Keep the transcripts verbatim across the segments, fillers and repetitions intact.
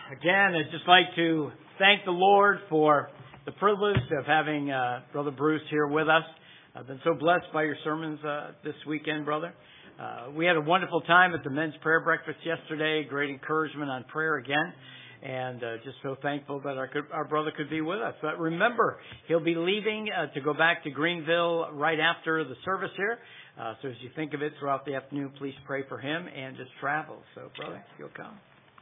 Again, I'd just like to thank the Lord for the privilege of having uh, Brother Bruce here with us. I've been so blessed by your sermons uh, this weekend, brother. Uh, we had a wonderful time at the men's prayer breakfast yesterday. Great encouragement on prayer again. And uh, just so thankful that our, our brother could be with us. But remember, he'll be leaving uh, to go back to Greenville right after the service here. Uh, so as you think of it throughout the afternoon, please pray for him and just travel. So, brother, you'll come.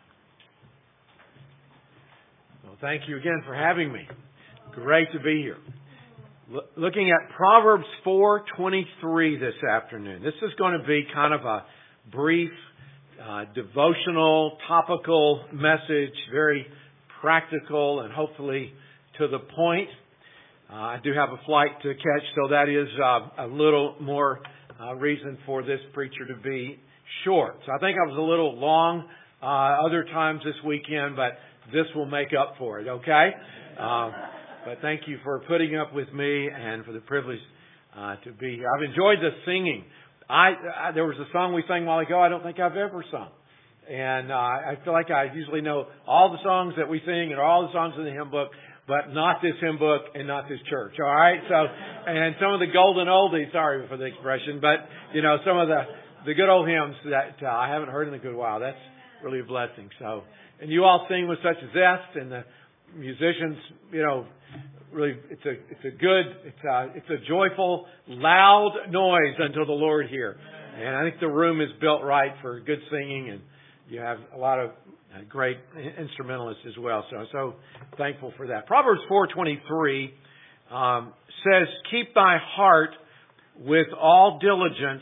Well, thank you again for having me. Great to be here. L- looking at Proverbs four twenty-three this afternoon. This is going to be kind of a brief, uh, devotional, topical message, very practical and hopefully to the point. Uh, I do have a flight to catch, so that is uh, a little more uh, reason for this preacher to be short. So I think I was a little long uh, other times this weekend, but this will make up for it, okay? Uh, but thank you for putting up with me and for the privilege uh, to be here. I've enjoyed the singing. I, I there was a song we sang a while ago I don't think I've ever sung. And uh, I feel like I usually know all the songs that we sing and all the songs in the hymn book, but not this hymn book and not this church, all right? So, and some of the golden oldies, sorry for the expression, but, you know, some of the, the good old hymns that uh, I haven't heard in a good while. That's really a blessing. So, and you all sing with such zest, and the musicians, you know, really, it's a it's a good, it's a it's a joyful, loud noise unto the Lord here. And I think the room is built right for good singing, and you have a lot of great instrumentalists as well. So so thankful for that. Proverbs four twenty-three um, says, "Keep thy heart with all diligence,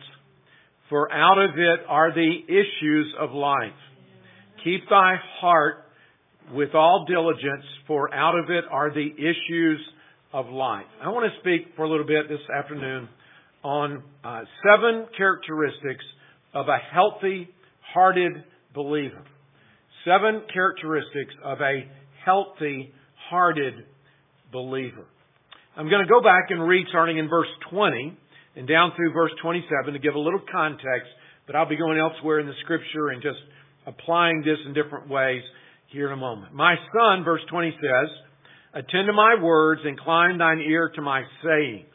for out of it are the issues of life." Keep thy heart with all diligence, for out of it are the issues of life. I want to speak for a little bit this afternoon on uh, seven characteristics of a healthy-hearted believer. Seven characteristics of a healthy-hearted believer. I'm going to go back and read starting in verse twenty and down through verse twenty-seven to give a little context, but I'll be going elsewhere in the Scripture and just applying this in different ways here in a moment. "My son," verse twenty says, "attend to my words, incline thine ear to my sayings.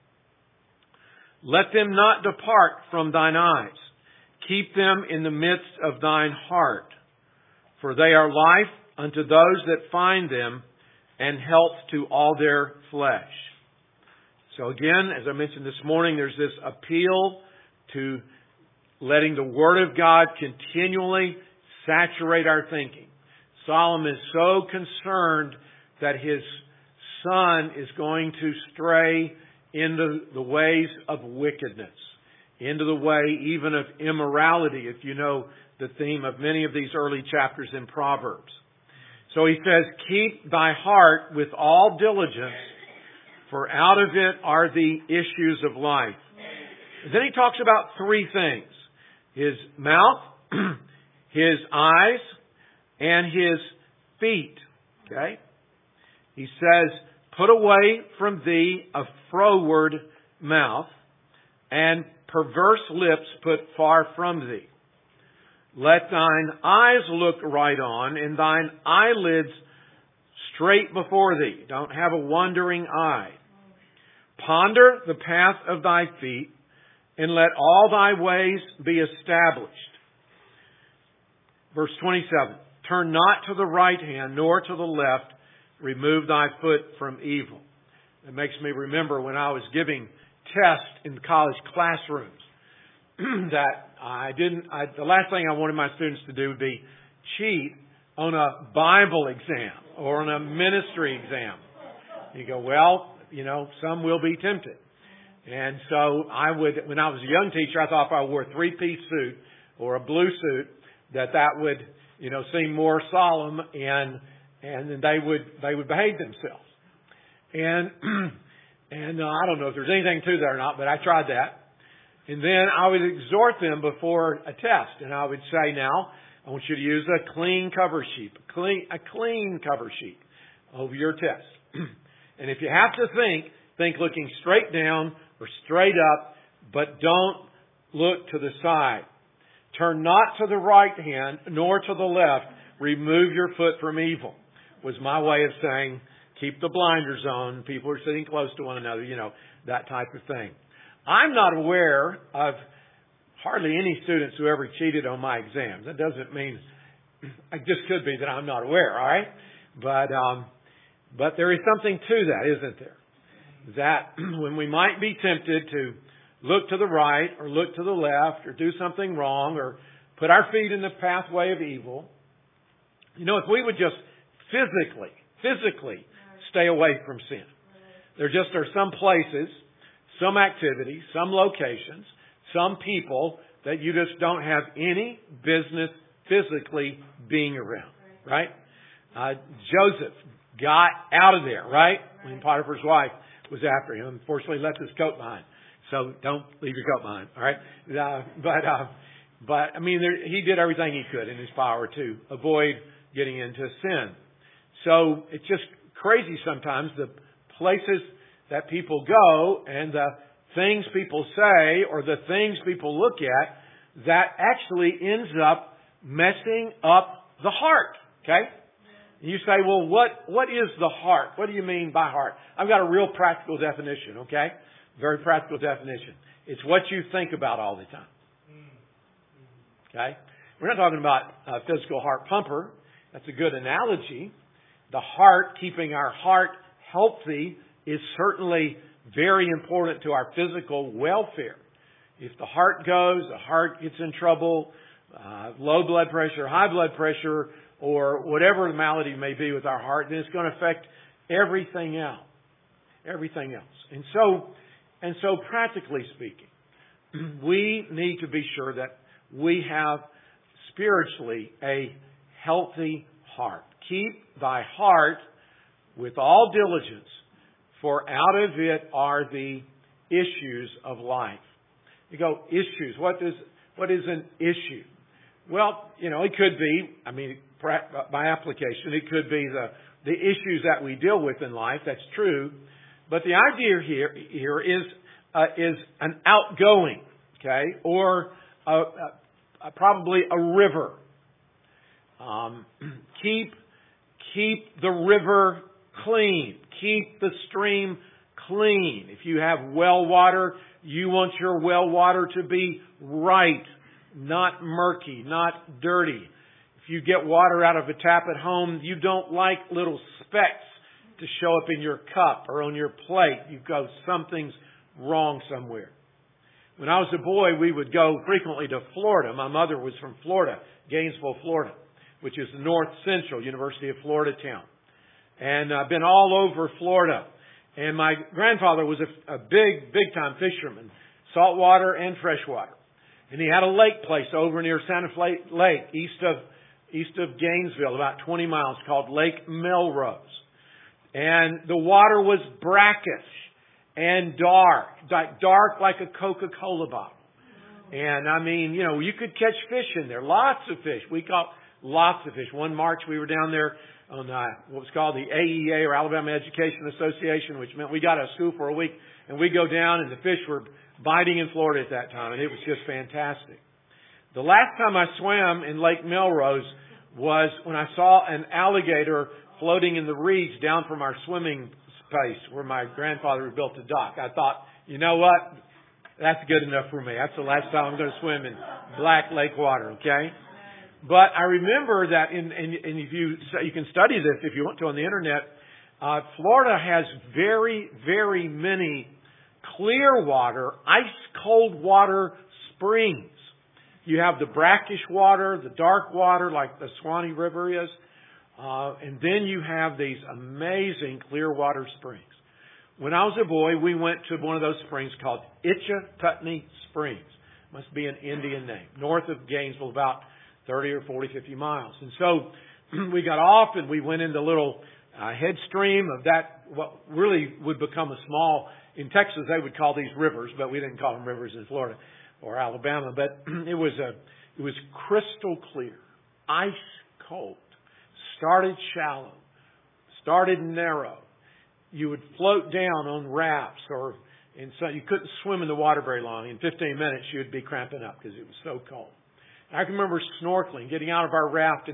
Let them not depart from thine eyes. Keep them in the midst of thine heart. For they are life unto those that find them, and health to all their flesh." So again, as I mentioned this morning, there's this appeal to letting the Word of God continually saturate our thinking. Solomon is so concerned that his son is going to stray into the ways of wickedness, into the way even of immorality, if you know the theme of many of these early chapters in Proverbs. So he says, "Keep thy heart with all diligence, for out of it are the issues of life." And then he talks about three things: his mouth, his eyes, and his feet. Okay? He says, "Put away from thee a froward mouth, and perverse lips put far from thee. Let thine eyes look right on, and thine eyelids straight before thee." Don't have a wandering eye. "Ponder the path of thy feet, and let all thy ways be established." Verse twenty-seven, "Turn not to the right hand, nor to the left. Remove thy foot from evil." It makes me remember when I was giving tests in college classrooms that I didn't, I, the last thing I wanted my students to do would be cheat on a Bible exam or on a ministry exam. You go, well, you know, some will be tempted. And so I would, when I was a young teacher, I thought if I wore a three-piece suit or a blue suit, that that would, you know, seem more solemn, and and then they would they would behave themselves. And and uh, I don't know if there's anything to that or not, but I tried that. And then I would exhort them before a test, and I would say, "Now I want you to use a clean cover sheet, a clean a clean cover sheet over your test. And if you have to think, think looking straight down or straight up, but don't look to the side. Turn not to the right hand, nor to the left. remove your foot from evil, was my way of saying, keep the blinders on. People are sitting close to one another, you know, that type of thing. I'm not aware of hardly any students who ever cheated on my exams. That doesn't mean, it just could be that I'm not aware, all right? But, um, but there is something to that, isn't there? That when we might be tempted to look to the right or look to the left or do something wrong or put our feet in the pathway of evil, you know, if we would just physically, physically stay away from sin. There just are some places, some activities, some locations, some people that you just don't have any business physically being around, right? Uh, Joseph got out of there, right? When Potiphar's wife was after him. Unfortunately, left his coat behind. So don't leave your coat behind, all right? Uh, but, uh, but I mean, there, he did everything he could in his power to avoid getting into sin. So it's just crazy sometimes the places that people go and the things people say or the things people look at that actually ends up messing up the heart, okay? You say, well, what, what is the heart? What do you mean by heart? I've got a real practical definition, okay? Very practical definition. It's what you think about all the time. Okay? We're not talking about a physical heart pumper. That's a good analogy. The heart, keeping our heart healthy, is certainly very important to our physical welfare. If the heart goes, the heart gets in trouble, uh, low blood pressure, high blood pressure, or whatever the malady may be with our heart, then it's going to affect everything else. Everything else. And so, and so practically speaking, we need to be sure that we have spiritually a healthy heart. Keep thy heart with all diligence, for out of it are the issues of life. You go, issues. What is, what is an issue? Well, you know, it could be, I mean, by application, it could be the, the issues that we deal with in life. That's true. But the idea here, here is, uh, is an outgoing, okay, or a, a, a, probably a river. Um, keep, keep the river clean. Keep the stream clean. If you have well water, you want your well water to be right, not murky, not dirty. If you get water out of a tap at home, you don't like little specks to show up in your cup or on your plate. You go, something's wrong somewhere. When I was a boy, we would go frequently to Florida. My mother was from Florida, Gainesville, Florida, which is the north central University of Florida town. And I've been all over Florida. And my grandfather was a, a big, big time fisherman, saltwater and freshwater. And he had a lake place over near Santa Fe Lake, east of, east of Gainesville, about twenty miles, called Lake Melrose. And the water was brackish and dark, like dark like a Coca-Cola bottle. And I mean, you know, you could catch fish in there, lots of fish. We caught lots of fish. One March we were down there on uh, what was called the A E A, or Alabama Education Association, which meant we got out of school for a week and we go down and the fish were biting in Florida at that time, and it was just fantastic. The last time I swam in Lake Melrose was when I saw an alligator floating in the reeds down from our swimming space where my grandfather had built a dock. I thought, you know what? That's good enough for me. That's the last time I'm going to swim in black lake water, okay? But I remember that, in, and, and if you you can study this if you want to on the internet, uh, Florida has very, very many clear water, ice-cold water springs. You have the brackish water, the dark water like the Swanee River is, uh, and then you have these amazing clear water springs. When I was a boy, we went to one of those springs called Itchatuttony Springs. Must be an Indian name. North of Gainesville, about thirty or forty, fifty miles. And so we got off and we went in the little uh, headstream of that, what really would become a small, in Texas they would call these rivers, but we didn't call them rivers in Florida or Alabama. But it was a, it was crystal clear, ice cold, started shallow, started narrow. You would float down on rafts, or and so you couldn't swim in the water very long. In fifteen minutes, you would be cramping up because it was so cold. I can remember snorkeling, getting out of our raft, and then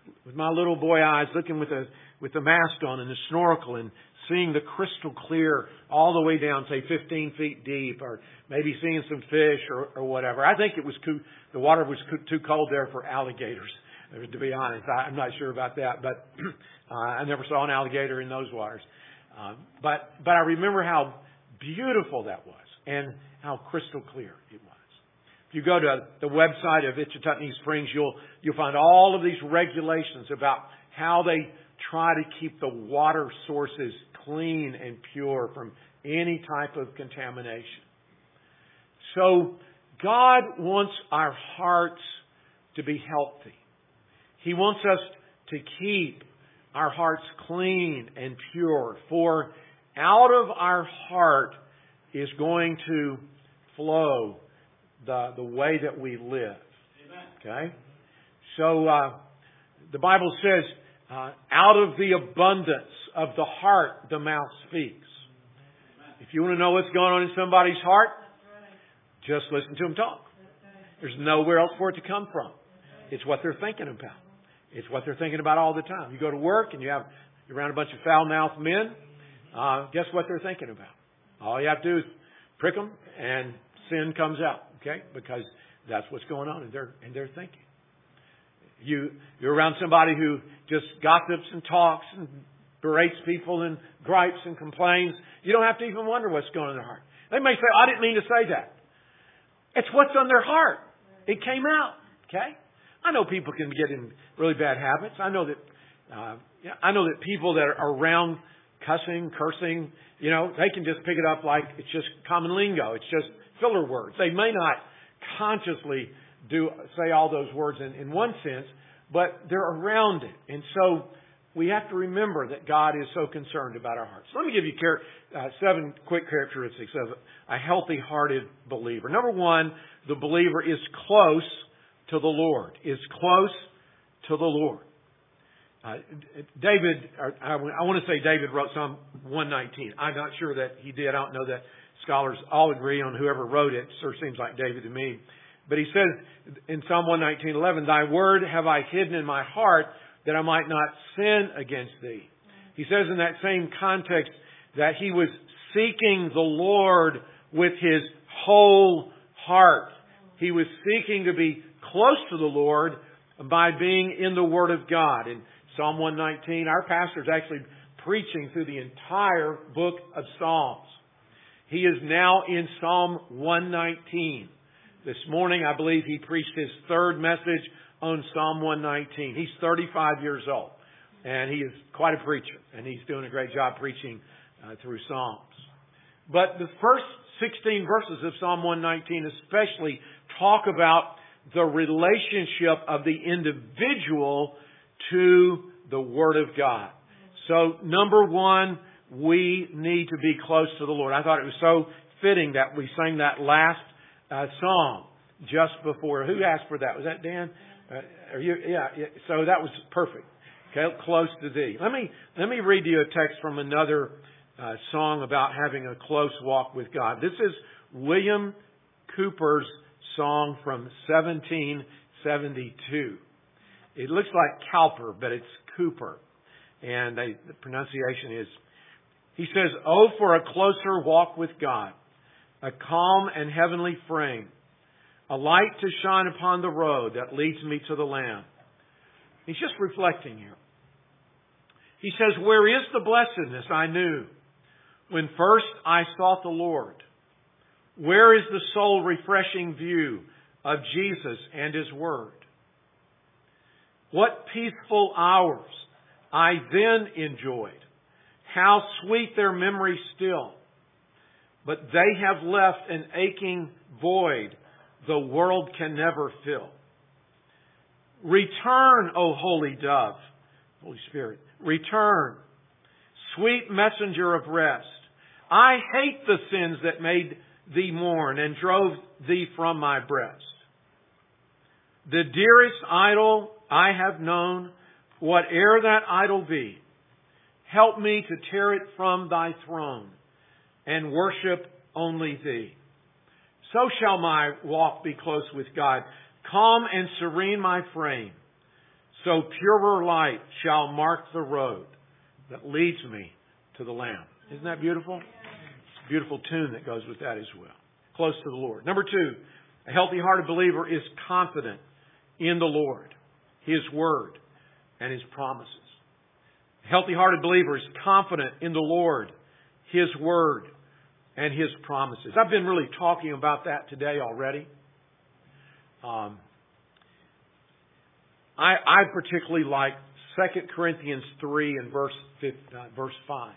with my little boy eyes looking with a with the mask on and the snorkel and seeing the crystal clear all the way down, say fifteen feet deep, or maybe seeing some fish or, or whatever. I think it was too, the water was too cold there for alligators, to be honest. I, I'm not sure about that, but uh, I never saw an alligator in those waters. Uh, but but I remember how beautiful that was and how crystal clear it was. If you go to the website of Itchituttony Springs, you'll you'll find all of these regulations about how they try to keep the water sources clean and pure from any type of contamination. So God wants our hearts to be healthy. He wants us to keep our hearts clean and pure. For out of our heart is going to flow the, the way that we live. Okay? So uh, the Bible says, uh, out of the abundance of the heart, the mouth speaks. If you want to know what's going on in somebody's heart, just listen to them talk. There's nowhere else for it to come from. It's what they're thinking about. It's what they're thinking about all the time. You go to work and you have you're around a bunch of foul-mouthed men. Uh, guess what they're thinking about? All you have to do is prick them, and sin comes out. Okay, because that's what's going on in their in their thinking. You you're around somebody who just gossips and talks and berates people and gripes and complains. You don't have to even wonder what's going on in their heart. They may say, "I didn't mean to say that." It's what's on their heart. It came out. Okay. I know people can get in really bad habits. I know that. Uh, I know that people that are around cussing, cursing, you know, they can just pick it up like it's just common lingo. It's just filler words. They may not consciously do say all those words in, in one sense, but they're around it. And so we have to remember that God is so concerned about our hearts. So let me give you uh, seven quick characteristics of a healthy-hearted believer. Number one, the believer is close to the Lord. Is close to the Lord. Uh, David, or I, I want to say David wrote Psalm one nineteen. I'm not sure that he did. I don't know that scholars all agree on whoever wrote it. It sure seems like David to me. But he says in Psalm one nineteen eleven, "Thy word have I hidden in my heart, that I might not sin against thee." He says in that same context that he was seeking the Lord with his whole heart. He was seeking to be close to the Lord by being in the Word of God. In Psalm one nineteen, our pastor is actually preaching through the entire book of Psalms. He is now in Psalm one nineteen. This morning, I believe he preached his third message on Psalm one nineteen. He's thirty-five years old, and he is quite a preacher, and he's doing a great job preaching uh, through Psalms. But the first sixteen verses of Psalm one nineteen especially talk about the relationship of the individual to the Word of God. So, number one, we need to be close to the Lord. I thought it was so fitting that we sang that last uh, song just before. Who asked for that? Was that Dan? Uh, are you? Yeah, yeah. So that was perfect. Okay, close to Thee. Let me let me read you a text from another uh, song about having a close walk with God. This is William Cooper's song from seventeen seventy-two. It looks like Cowper, but it's Cooper. And they, the pronunciation is, he says, "Oh, for a closer walk with God, a calm and heavenly frame, a light to shine upon the road that leads me to the Lamb." He's just reflecting here. He says, "Where is the blessedness I knew when first I sought the Lord? Where is the soul refreshing view of Jesus and His Word? What peaceful hours I then enjoyed. How sweet their memory still. But they have left an aching void the world can never fill. Return, O Holy Dove," Holy Spirit, "return, sweet messenger of rest. I hate the sins that made Thee mourn and drove Thee from my breast. The dearest idol I have known, whate'er that idol be, help me to tear it from Thy throne and worship only Thee. So shall my walk be close with God, calm and serene my frame. So purer light shall mark the road that leads me to the Lamb. Isn't that beautiful? It's a beautiful tune that goes with that as well. Close to the Lord. Number two, a healthy-hearted believer is confident in the Lord, His Word, and His promises. A healthy-hearted believer is confident in the Lord, His Word, and His promises. I've been really talking about that today already. Um, I, I particularly like Second Corinthians three and verse uh, verse five.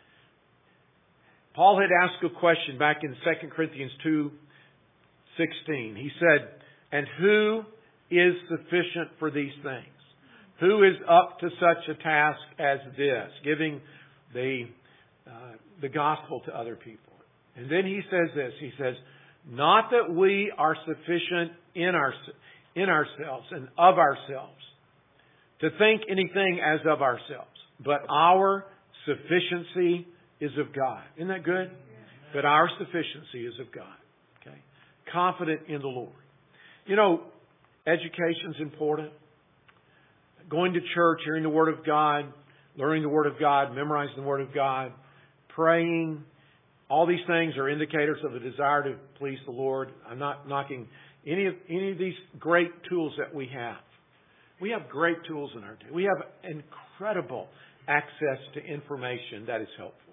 Paul had asked a question back in Second Corinthians two sixteen. He said, "And who is sufficient for these things? Who is up to such a task as this?" Giving the uh, the gospel to other people. And then he says this. He says, "Not that we are sufficient in our in ourselves and of ourselves to think anything as of ourselves, but our sufficiency is of God." Isn't that good? But our sufficiency is of God. Okay, confident in the Lord. You know, education's important. Going to church, hearing the Word of God, learning the Word of God, memorizing the Word of God, praying. All these things are indicators of a desire to please the Lord. I'm not knocking any of, any of these great tools that we have. We have great tools in our day. We have incredible access to information that is helpful.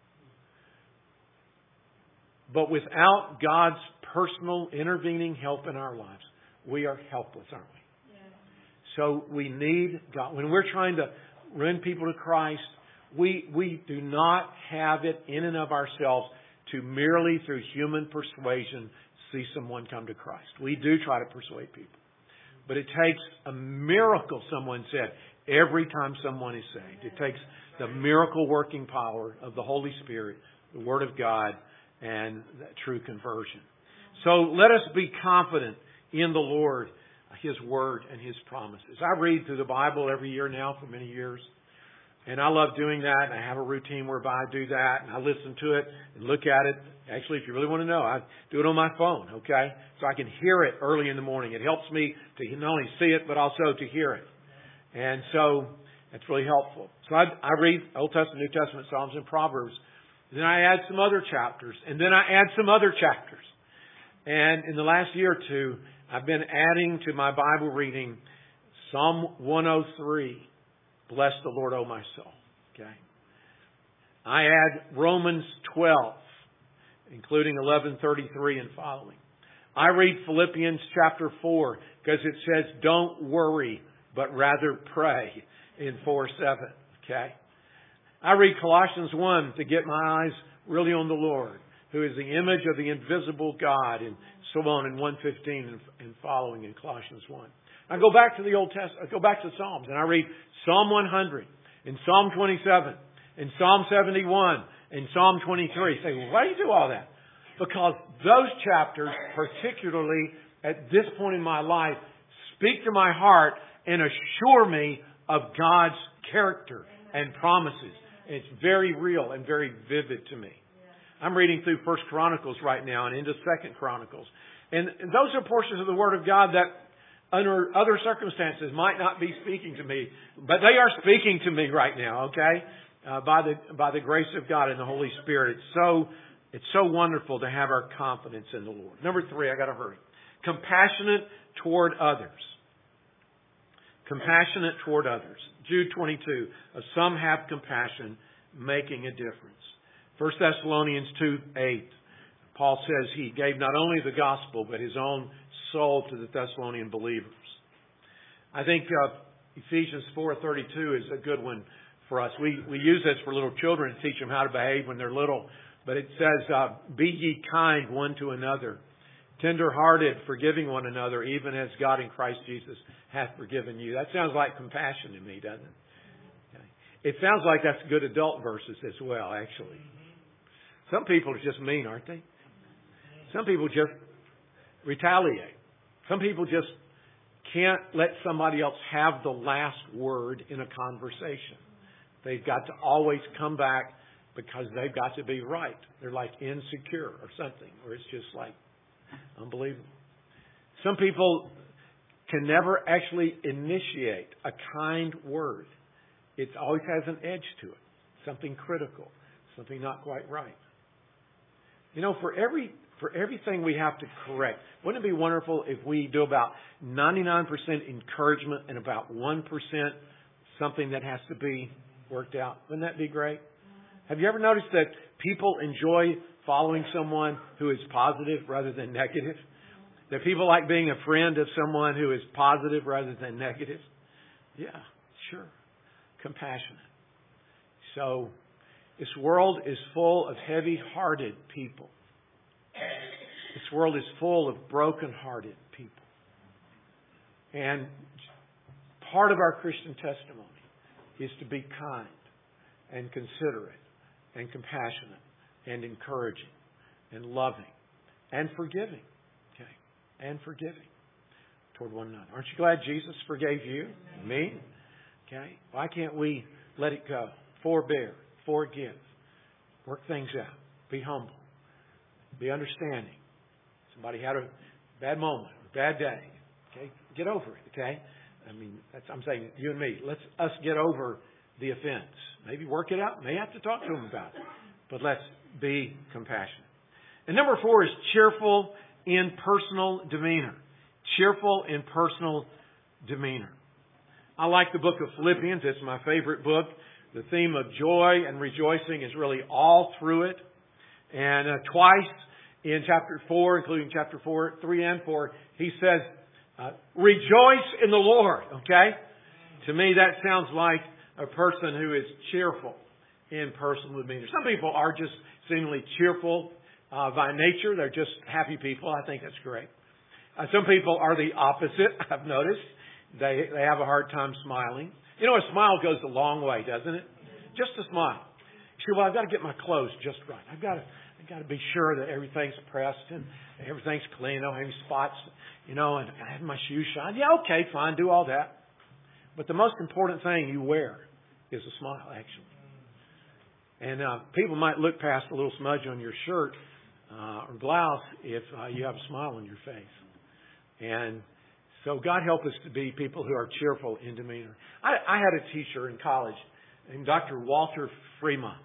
But without God's personal intervening help in our lives, we are helpless, aren't we? Yeah. So we need God. When we're trying to win people to Christ, we, we do not have it in and of ourselves to merely through human persuasion see someone come to Christ. We do try to persuade people. But it takes a miracle, someone said, every time someone is saved. It takes the miracle working power of the Holy Spirit, the Word of God, and that true conversion. So let us be confident in the Lord, His Word, and His promises. I read through the Bible every year now for many years. And I love doing that. And I have a routine whereby I do that. And I listen to it and look at it. Actually, if you really want to know, I do it on my phone, okay? So I can hear it early in the morning. It helps me to not only see it, but also to hear it. And so it's really helpful. So I, I read Old Testament, New Testament, Psalms, and Proverbs. Then I add some other chapters. And then I add some other chapters. And in the last year or two, I've been adding to my Bible reading Psalm one oh three. Bless the Lord, O my soul. Okay. I add Romans twelve, including eleven thirty-three and following. I read Philippians chapter four because it says, "Don't worry, but rather pray," in four seven. Okay. I read Colossians one to get my eyes really on the Lord, who is the image of the invisible God, and so on in one fifteen and following in Colossians one. I go back to the Old Testament, I go back to Psalms, and I read Psalm one hundred, and Psalm twenty-seven, and Psalm seventy-one, and Psalm twenty-three. You say, well, why do you do all that? Because those chapters, particularly at this point in my life, speak to my heart and assure me of God's character and promises. And it's very real and very vivid to me. I'm reading through First Chronicles right now and into Second Chronicles. And those are portions of the Word of God that under other circumstances might not be speaking to me, but they are speaking to me right now, okay? Uh, by the by the grace of God and the Holy Spirit. It's so it's so wonderful to have our confidence in the Lord. Number three, I got to hurry. Compassionate toward others. Compassionate toward others. Jude twenty-two. Of some have compassion, making a difference. First Thessalonians two eight. Paul says he gave not only the gospel, but his own soul to the Thessalonian believers. I think uh, Ephesians four thirty-two is a good one for us. We we use this for little children to teach them how to behave when they're little. But it says, uh, "Be ye kind one to another, tender-hearted, forgiving one another, even as God in Christ Jesus hath forgiven you." That sounds like compassion to me, doesn't it? Okay. It sounds like that's good adult verses as well, actually. Some people are just mean, aren't they? Some people just retaliate. Some people just can't let somebody else have the last word in a conversation. They've got to always come back because they've got to be right. They're like insecure or something, or it's just like unbelievable. Some people can never actually initiate a kind word. It always has an edge to it, something critical, something not quite right. You know, for every for everything we have to correct, wouldn't it be wonderful if we do about ninety-nine percent encouragement and about one percent something that has to be worked out? Wouldn't that be great? Have you ever noticed that people enjoy following someone who is positive rather than negative? That people like being a friend of someone who is positive rather than negative? Yeah, sure. Compassionate. So, this world is full of heavy-hearted people. This world is full of broken-hearted people. And part of our Christian testimony is to be kind and considerate and compassionate and encouraging and loving and forgiving. Okay? And forgiving toward one another. Aren't you glad Jesus forgave you? Me? Okay? Why can't we let it go? Forbear. Forgive. Work things out. Be humble. Be understanding. Somebody had a bad moment, a bad day. Okay? Get over it. Okay? I mean, that's, I'm saying you and me. Let's us get over the offense. Maybe work it out. May have to talk to them about it. But let's be compassionate. And number four is cheerful in personal demeanor. Cheerful in personal demeanor. I like the book of Philippians. It's my favorite book. The theme of joy and rejoicing is really all through it. And uh, twice in chapter four, including chapter four, three and four, he says, uh, rejoice in the Lord. Okay? To me, that sounds like a person who is cheerful in personal demeanor. Some people are just seemingly cheerful uh, by nature. They're just happy people. I think that's great. Uh, some people are the opposite, I've noticed. They they have a hard time smiling. You know, a smile goes a long way, doesn't it? Just a smile. You say, well, I've got to get my clothes just right. I've got to I've got to be sure that everything's pressed and everything's clean. I don't have any spots, you know, and I have my shoes shined. Yeah, okay, fine, do all that. But the most important thing you wear is a smile, actually. And uh, people might look past a little smudge on your shirt uh, or blouse if uh, you have a smile on your face. And so God help us to be people who are cheerful in demeanor. I, I had a teacher in college named Doctor Walter Fremont.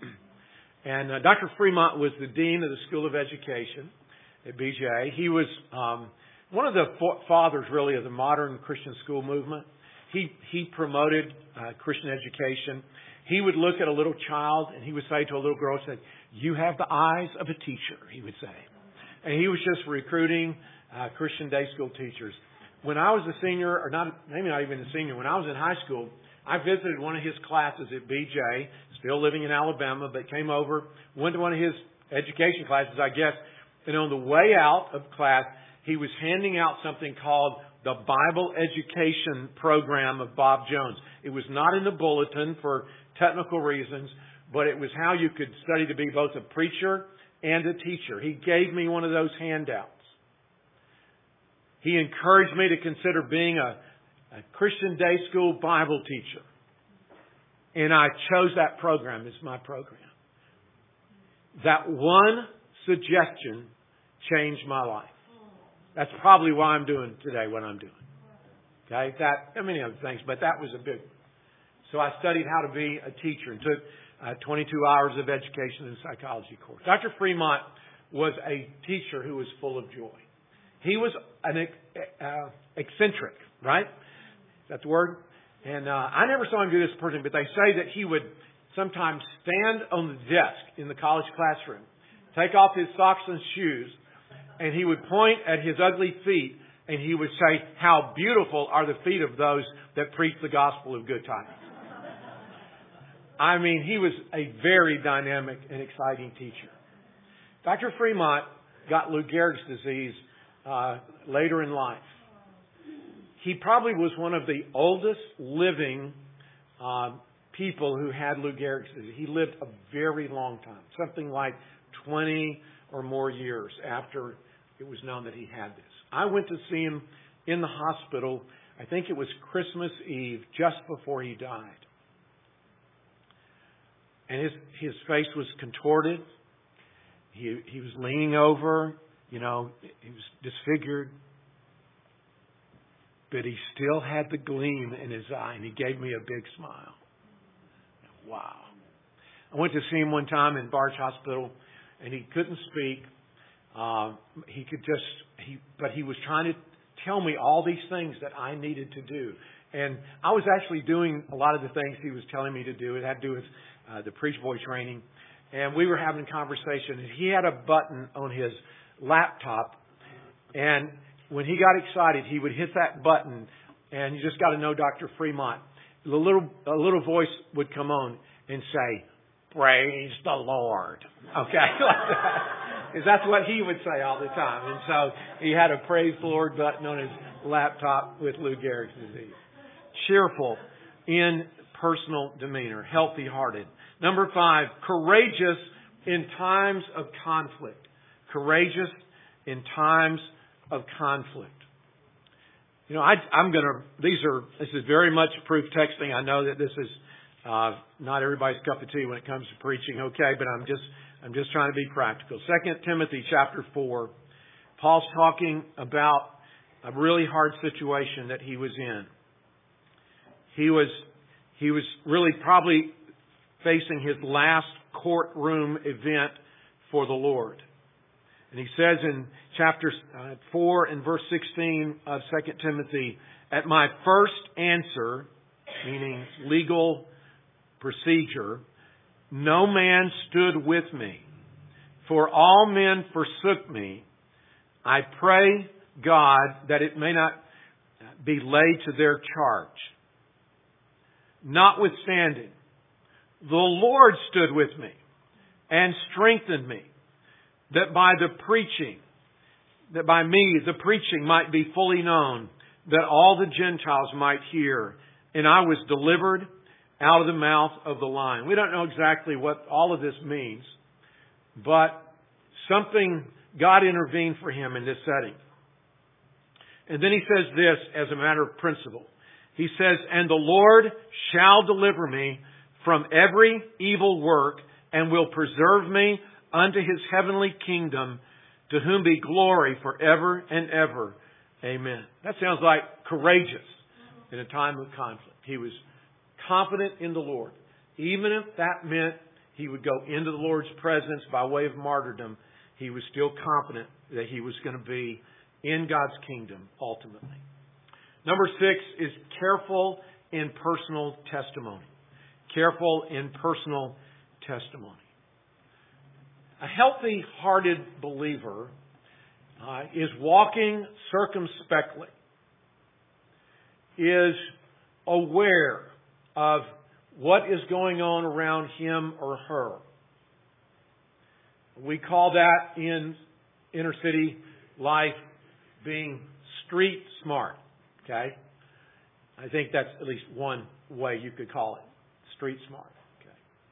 And uh, Doctor Fremont was the dean of the School of Education at B J. He was um, one of the fathers, really, of the modern Christian school movement. He he promoted uh, Christian education. He would look at a little child and he would say to a little girl, said, "You have the eyes of a teacher," he would say. And he was just recruiting uh, Christian day school teachers. When I was a senior, or not, maybe not even a senior, when I was in high school, I visited one of his classes at B J, still living in Alabama, but came over, went to one of his education classes, I guess, and on the way out of class, he was handing out something called the Bible Education Program of Bob Jones. It was not in the bulletin for technical reasons, but it was how you could study to be both a preacher and a teacher. He gave me one of those handouts. He encouraged me to consider being a, a Christian day school Bible teacher. And I chose that program as my program. That one suggestion changed my life. That's probably why I'm doing today what I'm doing. Okay? That, there are many other things, but that was a big one. So I studied how to be a teacher and took uh, twenty-two hours of education and psychology course. Doctor Fremont was a teacher who was full of joy. He was an uh, eccentric, right? Is that the word? And uh, I never saw him do this in person, but they say that he would sometimes stand on the desk in the college classroom, take off his socks and shoes, and he would point at his ugly feet, and he would say, "How beautiful are the feet of those that preach the gospel of good tidings." I mean, he was a very dynamic and exciting teacher. Doctor Fremont got Lou Gehrig's disease uh, later in life. He probably was one of the oldest living uh, people who had Lou Gehrig's disease. He lived a very long time, something like twenty or more years after it was known that he had this. I went to see him in the hospital, I think it was Christmas Eve, just before he died. And his his face was contorted. He he was leaning over, you know, he was disfigured. but he still had the gleam in his eye, and he gave me a big smile. Wow. I went to see him one time in Barge Hospital, and he couldn't speak. Uh, he could just, he, but he was trying to tell me all these things that I needed to do. And I was actually doing a lot of the things he was telling me to do. It had to do with uh, the preach boy training. And we were having a conversation, and he had a button on his laptop. And when he got excited, he would hit that button, and you just got to know Doctor Fremont. The little, a little voice would come on and say, "Praise the Lord." Okay? Because that's what he would say all the time. And so he had a praise the Lord button on his laptop with Lou Gehrig's disease. Cheerful in personal demeanor, healthy-hearted. Number five, courageous in times of conflict. Courageous in times of conflict. You know, I, I'm going to, these are, this is very much proof texting. I know that this is uh, not everybody's cup of tea when it comes to preaching, okay, but I'm just, I'm just trying to be practical. Second Timothy chapter four, Paul's talking about a really hard situation that he was in. He was, he was really probably facing his last courtroom event for the Lord. And he says in chapter four and verse sixteen of Second Timothy, "At my first answer," meaning legal procedure, "no man stood with me, for all men forsook me. I pray God that it may not be laid to their charge. Notwithstanding, the Lord stood with me and strengthened me, that by the preaching, that by me the preaching might be fully known, that all the Gentiles might hear. And I was delivered out of the mouth of the lion." We don't know exactly what all of this means, but something, God intervened for him in this setting. And then he says this as a matter of principle. He says, "And the Lord shall deliver me from every evil work, and will preserve me unto His heavenly kingdom, to whom be glory forever and ever. Amen." That sounds like courageous in a time of conflict. He was confident in the Lord. Even if that meant he would go into the Lord's presence by way of martyrdom, he was still confident that he was going to be in God's kingdom ultimately. Number six is careful in personal testimony. Careful in personal testimony. A healthy-hearted believer uh, is walking circumspectly, is aware of what is going on around him or her. We call that in inner city life being street smart. Okay? I think that's at least one way you could call it. Street smart. Okay.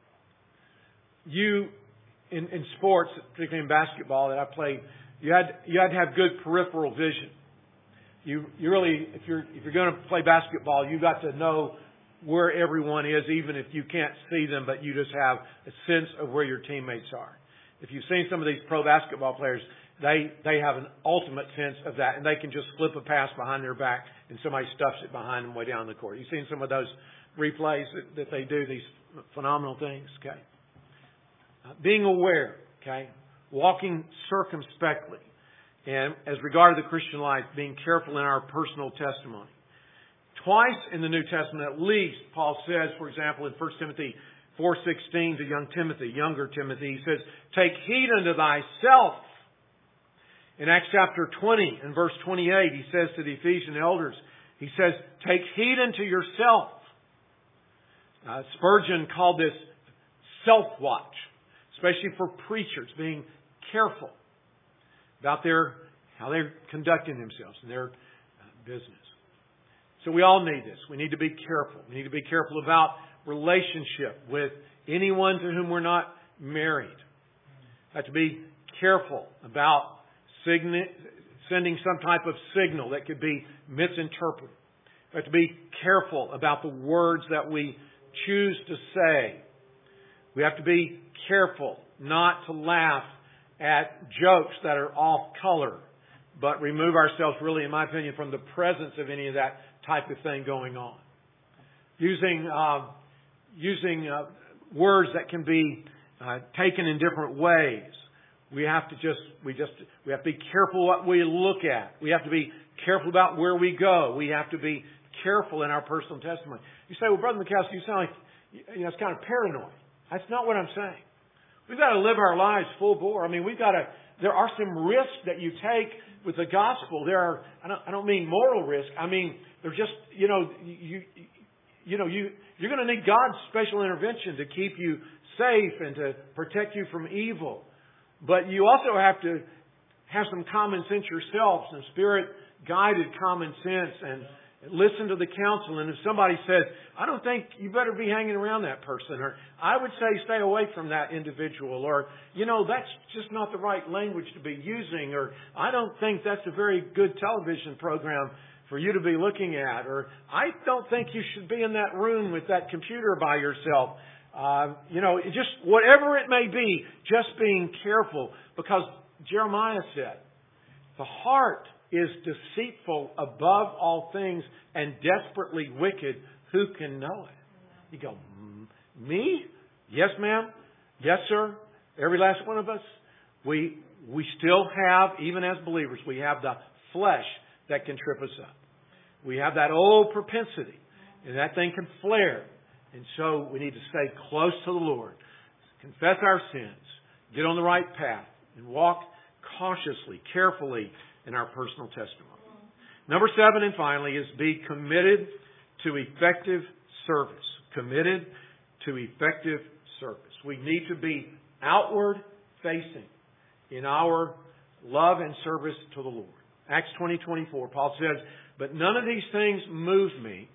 You, in, in sports, particularly in basketball that I played, you had you had to have good peripheral vision. You you really, if you're if you're going to play basketball, you got to know where everyone is, even if you can't see them, but you just have a sense of where your teammates are. If you've seen some of these pro basketball players, they they have an ultimate sense of that, and they can just flip a pass behind their back, and somebody stuffs it behind them way down the court. You've seen some of those replays that, that they do, these phenomenal things. Okay, uh, being aware. Okay, walking circumspectly, and as regard to the Christian life, being careful in our personal testimony. Twice in the New Testament, at least, Paul says, for example, in First Timothy four sixteen to young Timothy, younger Timothy, he says, "Take heed unto thyself." In Acts chapter twenty and verse twenty-eight, he says to the Ephesian elders, he says, "Take heed unto yourself." Uh, Spurgeon called this self-watch, especially for preachers, being careful about their how they're conducting themselves in their uh, business. So we all need this. We need to be careful. We need to be careful about relationship with anyone to whom we're not married. We have to be careful about sign- sending some type of signal that could be misinterpreted. We have to be careful about the words that we choose to say. We have to be careful not to laugh at jokes that are off color but remove ourselves really, in my opinion, from the presence of any of that type of thing going on. Using, uh, using uh, words that can be uh, taken in different ways. We have to just, we just, we have to be careful what we look at. We have to be careful about where we go. We have to be careful in our personal testimony. You say, well, Brother McCaskey, you sound like, you know, it's kind of paranoid. That's not what I'm saying. We've got to live our lives full bore. I mean, we've got to, there are some risks that you take with the gospel. There are, I don't, I don't mean moral risk. I mean, they're just, you know, you, you know, you, you're going to need God's special intervention to keep you safe and to protect you from evil. But you also have to have some common sense yourself, some spirit-guided common sense, and listen to the counsel. And if somebody says, I don't think you better be hanging around that person, or I would say stay away from that individual, or, you know, that's just not the right language to be using, or I don't think that's a very good television program for you to be looking at, or I don't think you should be in that room with that computer by yourself. Uh, you know, just whatever it may be, just being careful, because Jeremiah said, the heart is deceitful above all things and desperately wicked. Who can know it? You go, me? Yes, ma'am. Yes, sir. Every last one of us. We we still have, even as believers, we have the flesh that can trip us up. We have that old propensity, and that thing can flare. And so we need to stay close to the Lord, confess our sins, get on the right path, and walk cautiously, carefully in our personal testimony. Number seven, and finally, is be committed to effective service. Committed to effective service. We need to be outward facing in our love and service to the Lord. Acts twenty twenty-four, Paul says, but none of these things move me.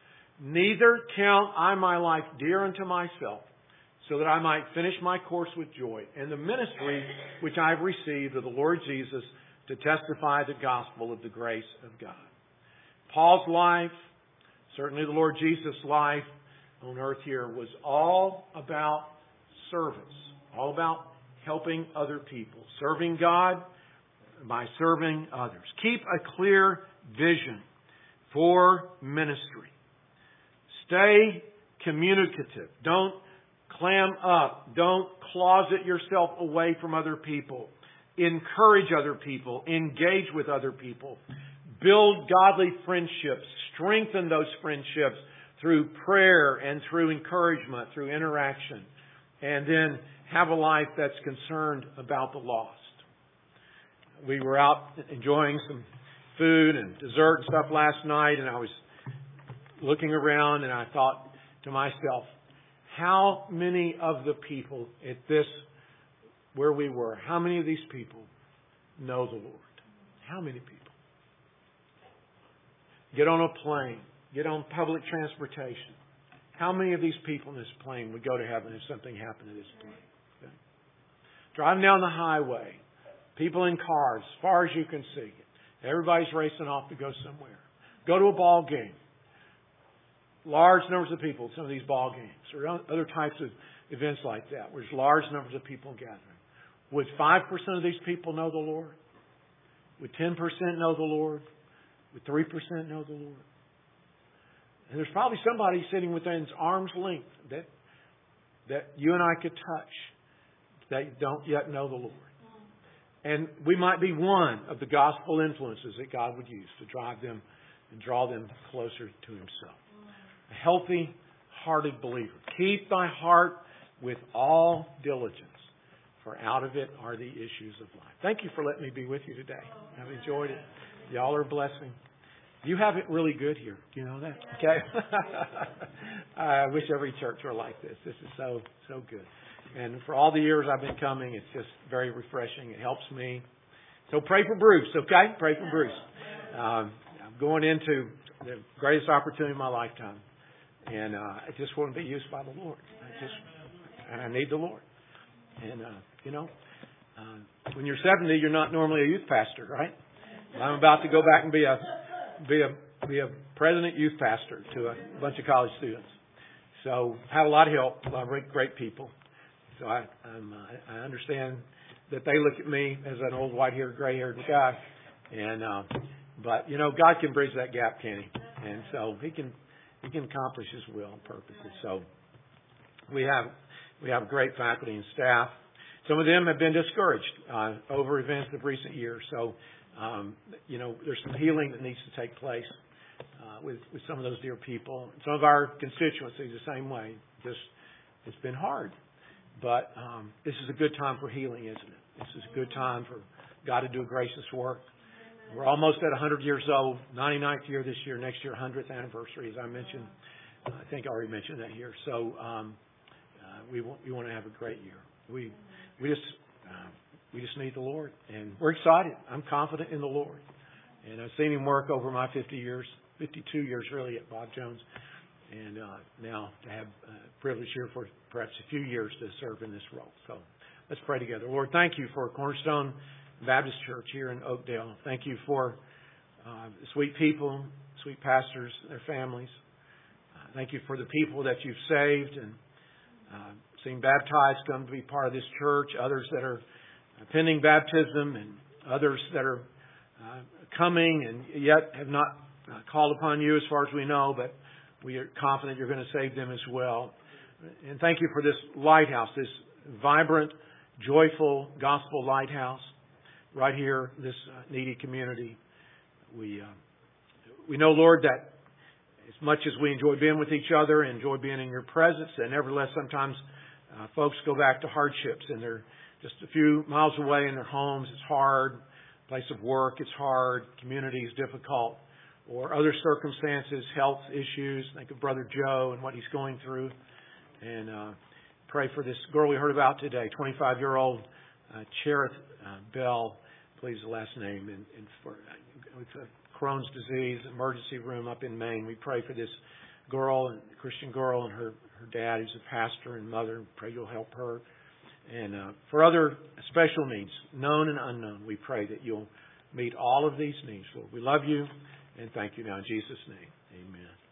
Neither count I my life dear unto myself, so that I might finish my course with joy, and the ministry which I have received of the Lord Jesus to testify the gospel of the grace of God. Paul's life, certainly the Lord Jesus' life on earth here, was all about service, all about helping other people, serving God by serving others. Keep a clear vision for ministry. Stay communicative. Don't clam up. Don't closet yourself away from other people. Encourage other people. Engage with other people. Build godly friendships. Strengthen those friendships through prayer and through encouragement, through interaction. And then have a life that's concerned about the lost. We were out enjoying some food and dessert and stuff last night, and I was looking around and I thought to myself, how many of the people at this, where we were, how many of these people know the Lord? How many people? Get on a plane. Get on public transportation. How many of these people in this plane would go to heaven if something happened to this plane? Okay. Driving down the highway. People in cars, as far as you can see. Everybody's racing off to go somewhere. Go to a ball game. Large numbers of people at some of these ball games or other types of events like that, where there's large numbers of people gathering. Would five percent of these people know the Lord? Would ten percent know the Lord? Would three percent know the Lord? And there's probably somebody sitting within arm's length that, that you and I could touch that don't yet know the Lord. And we might be one of the gospel influences that God would use to drive them and draw them closer to Himself. A healthy-hearted believer. Keep thy heart with all diligence, for out of it are the issues of life. Thank you for letting me be with you today. I've enjoyed it. Y'all are a blessing. You have it really good here. Do you know that? Okay. I wish every church were like this. This is so, so good. And for all the years I've been coming, it's just very refreshing. It helps me. So pray for Bruce, okay? Pray for Bruce. Um, I'm going into the greatest opportunity of my lifetime. And uh, I just want to be used by the Lord. I just, and I need the Lord. And, uh, you know, uh, when you're seventy, you're not normally a youth pastor, right? I'm about to go back and be a be a be a president youth pastor to a bunch of college students. So I have a lot of help, a lot of great, great people. So I I'm, uh, I understand that they look at me as an old white-haired, gray-haired guy, And uh, but you know, God can bridge that gap, can He? And so He can He can accomplish His will and purposes. So we have we have great faculty and staff. Some of them have been discouraged uh, over events of recent years. So um, you know, there's some healing that needs to take place uh, with with some of those dear people. Some of our constituencies the same way. Just it's been hard. But um, this is a good time for healing, isn't it? This is a good time for God to do a gracious work. We're almost at one hundred years old, ninety-ninth year this year, next year, one hundredth anniversary, as I mentioned. Uh, I think I already mentioned that here. So um, uh, we want, we want to have a great year. We we just uh, we just need the Lord, and we're excited. I'm confident in the Lord, and I've seen Him work over my fifty years, fifty-two years really at Bob Jones. And uh, now to have uh, privilege here for perhaps a few years to serve in this role. So let's pray together. Lord, thank you for Cornerstone Baptist Church here in Oakdale. Thank you for uh, sweet people, sweet pastors, their families. Uh, thank you for the people that you've saved and uh, seen baptized come to be part of this church, others that are pending baptism, and others that are uh, coming and yet have not uh, called upon you as far as we know, but we are confident you're going to save them as well. And thank you for this lighthouse, this vibrant, joyful gospel lighthouse right here, this uh, needy community. We uh, we know, Lord, that as much as we enjoy being with each other, enjoy being in your presence, and nevertheless sometimes uh, folks go back to hardships and they're just a few miles away in their homes. It's hard. Place of work, it's hard. Community is difficult. Or other circumstances, health issues. Think of Brother Joe and what he's going through. And uh, pray for this girl we heard about today, twenty-five-year-old uh, Cherith uh, Bell, please the last name, and, and for uh, with uh, Crohn's disease, emergency room up in Maine. We pray for this girl, and Christian girl, and her, her dad, who's a pastor and mother. Pray you'll help her. And uh, for other special needs, known and unknown, we pray that you'll meet all of these needs, Lord. We love you. And thank you now in Jesus' name. Amen.